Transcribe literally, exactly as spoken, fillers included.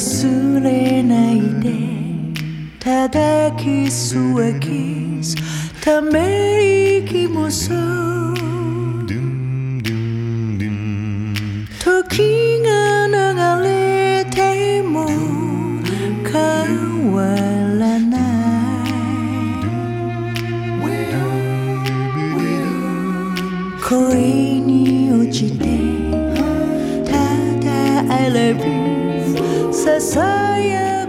忘れないでただキスはキスため息もそう時が流れても変わらない恋に落ちてただ I love you ささや